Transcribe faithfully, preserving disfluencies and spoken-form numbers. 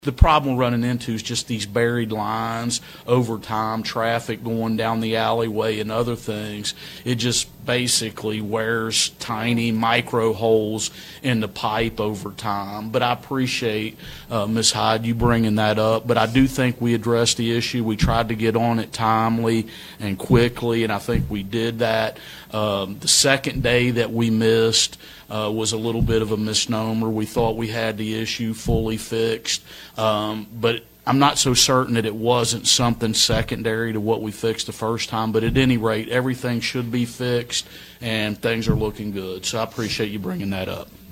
The problem we're running into is just these buried lines over time, traffic going down the alleyway and other things. It just basically wears tiny micro holes in the pipe over time. But I appreciate, uh, Miz Hyde, you bringing that up. But I do think we addressed the issue. We tried to get on it timely and quickly, and I think we did that. Um, the second day that we missed uh, was a little bit of a misnomer. We thought we had the issue fully fixed. Um, but I'm not so certain that it wasn't something secondary to what we fixed the first time. But at any rate, everything should be fixed, and things are looking good. So I appreciate you bringing that up.